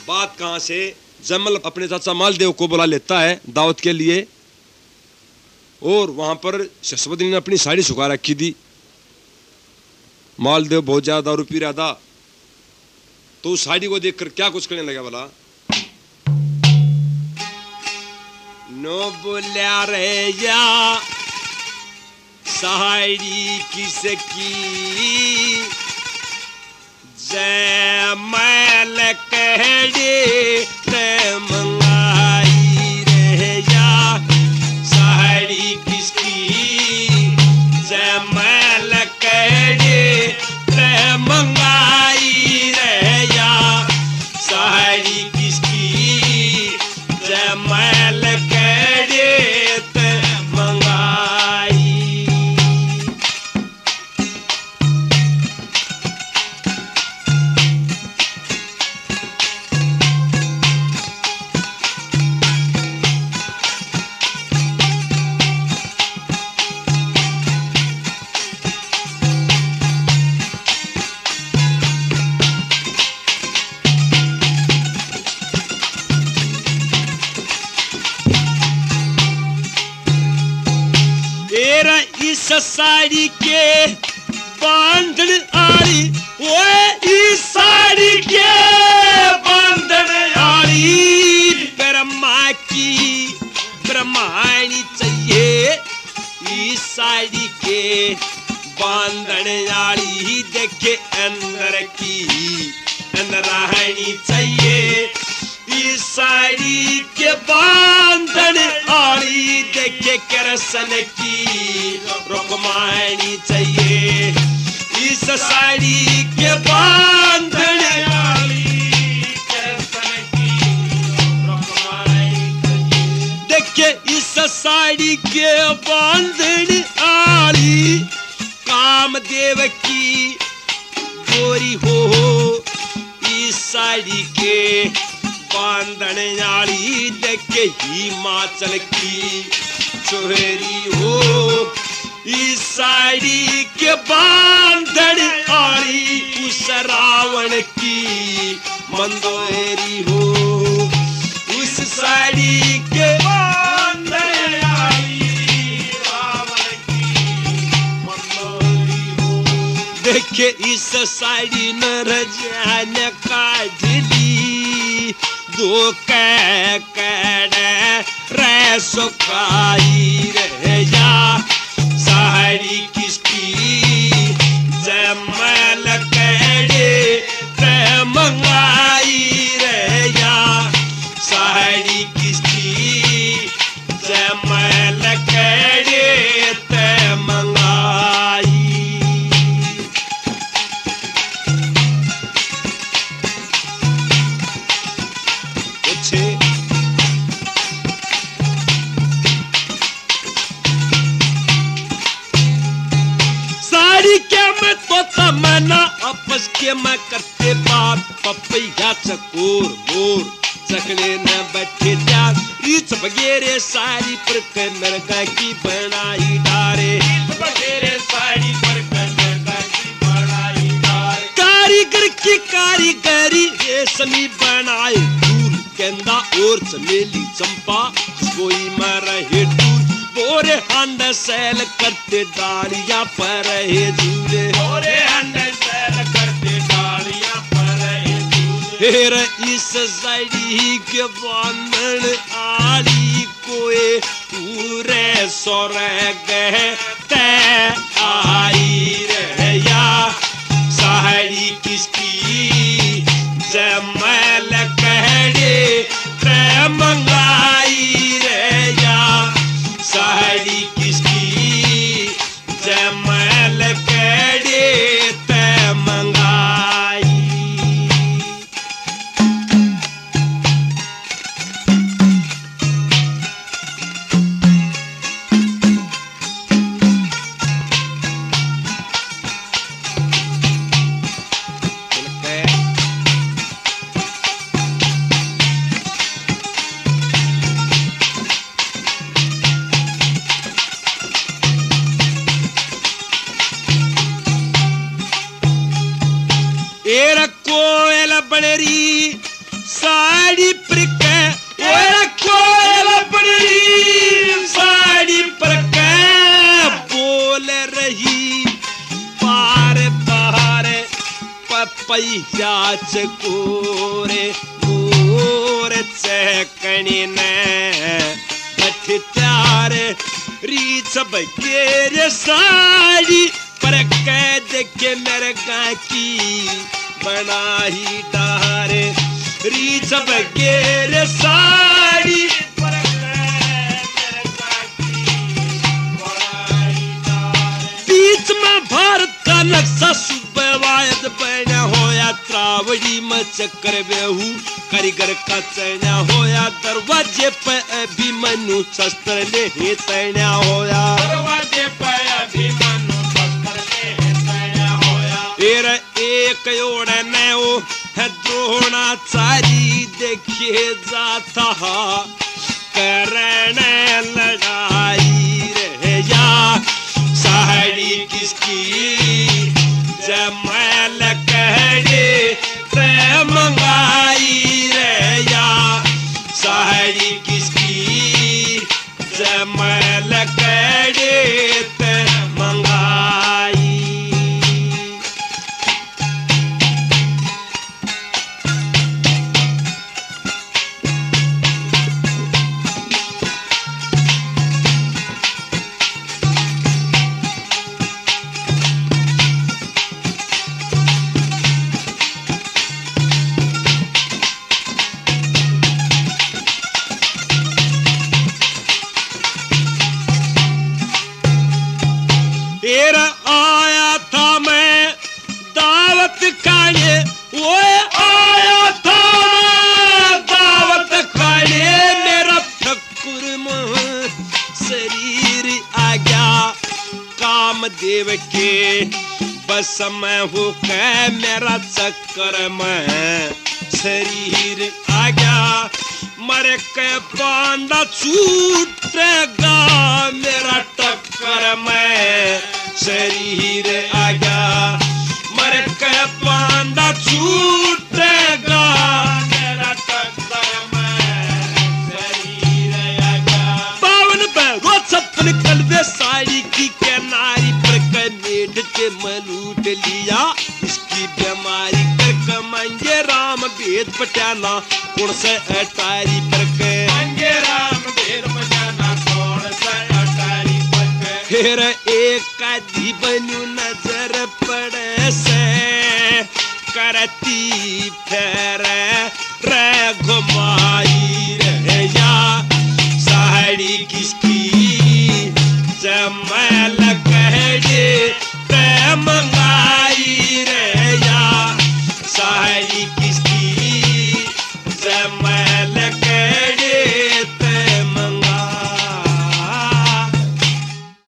बात कहां से, जमल अपने चाचा मालदेव को बुला लेता है दावत के लिए, और वहां पर शशवती ने अपनी साड़ी सुखा रखी थी। मालदेव बहुत ज्यादा दारू पी रहा था, तो उस साड़ी को देखकर क्या कुछ करने लगा बोला, नो बोल्या रे या साड़ी किसकी, जय मैल कहड़े ते मंगाई रे या साड़ी किसकी, जय मैल कहड़े ते मंगाई रे या साड़ी किसकी, जय मैल कहड़े ते मंगाई। इस साड़ी के बांधन आली, ओए इस साड़ी के बांधन आली ब्रह्मा की ब्रह्माणी चाहिए, इस साड़ी के बांधन आली देखे अंदर की अंदरानी चाहिए, इस साड़ी के बांधन आली देखे करसन की रुकमानी चाहिए, इस साड़ी के बांधन आली करसन की रुकमानी चाहिए, देखे इस साड़ी के बांधन आली कामदेव की गोरी हो, इस साड़ी के बांधन आली देखे हिमाचल की चोहरी हो, इस साड़ी के बांधन आली उस रावण की मंदोरी हो, उस साड़ी के बांधन आली रावण की मंदोरी हो, देखे इस साड़ी न रजाने काढ़ली दो कड़े रे सुखाई रे या साड़ी किसकी, जमल कड़े ते मंगाई रे या साड़ी किसकी, जमल कड़े ते मंगाई। साड़ी के में तो तमन्ना आपस के मैं करते बात, पपैया चकोर मोर चकने न बैठे जात, इस बगेरे साड़ी पर कनरगा की बनाई डारे, बगेरे साड़ी पर कनरगा की बनाई डारे, कारीगर की कारीगरी रेशमी बनाए फूल गेंदा और चमेली चंपा कोई में रहे दूर, बोरे हंड सैल करते डालियां पर रहे दूरे, बोरे हंड सैल करते डालियां पर रहे दूरे, फिर इस साड़ी के बांधन आली कोई पूरे स्वर्ग ते आई रे या साड़ी किसकी, जमल कहड़े ते मंगाई रे या साड़ी किसकी, जमल कहड़े ते मंगाई। साड़ी पर के ओए कोयल अपनी साड़ी पर के बोल रही पार बाहर पपैया चकोरे मोर चकनी ने बठ त्यार रीच बगेर साड़ी पर कह देखे मेरे गाय की बनाही डार रीच बगेर साड़ी पर बीच में भारत का नक्शा सुबवायद बना होया त्रावड़ी में चक्कर बेहू कारीगर का चैना होया दरवाजे पे अभिमन्यु शस्त्र ले तैना होया दरवाजे पे अभिमन्यु शस्त्र ले तैना होया फिर एक ओढ़ने ओ है द्रोणाचारी देखे जाता करने लड़ाई रे या साड़ी किसकी जमैल कहने ते मंगाई रे या साड़ी किसकी जमैल कहने ते मंगाई। तेरा आया था मैं दावत खाने ओए आया था मैं दावत खाने मेरा ठकुर में शरीर आ गया कामदेव के बस मैं हो के मेरा चक्कर में शरीर आ गया मर के बांधा छूटेगा मेरा टक्कर में शरीर आ गया मर के बांधा छूटेगा मेरा टक्कर में शरीर आ गया। बावन बैरो छप्पन कलवे साड़ी की किनारी पर कमेट के मलूट लिया इसकी बीमारी कर कमांगे राम भेद पटाना कौन से अटारी पर के मंगे राम भेद पटाना कौन से अटारी पर के फिर एक आदि बनू नजर पड़े से करती फेर रे घुमाई रे या साड़ी किसकी जमैल कहने